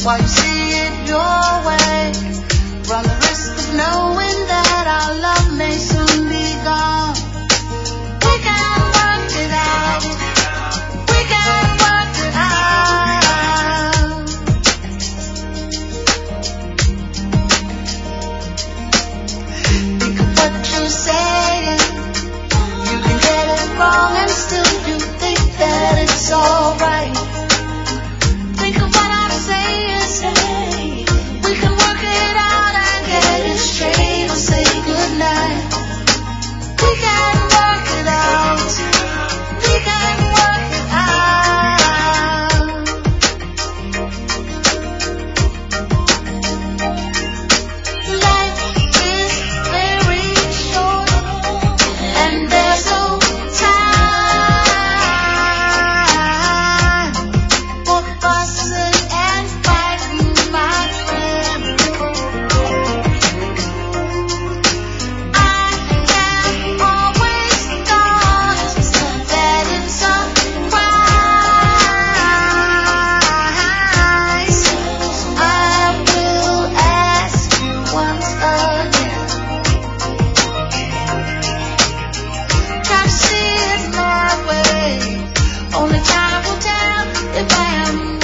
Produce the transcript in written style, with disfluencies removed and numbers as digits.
while you see it your way. Run the risk of knowing that our love may soon be gone. We can work it out. We can work it out. Think of what you're saying. You can get it wrong and still you think that it's alright. Think of what I'm saying. We can work it out and get it straight or say goodnight. We can work it out. We can work it out. Life is very short and there's no time for fussing and fighting, my friend. I can always thought that it's a surprise. I will ask you once again. Try to see it my way. Only time will tell if I am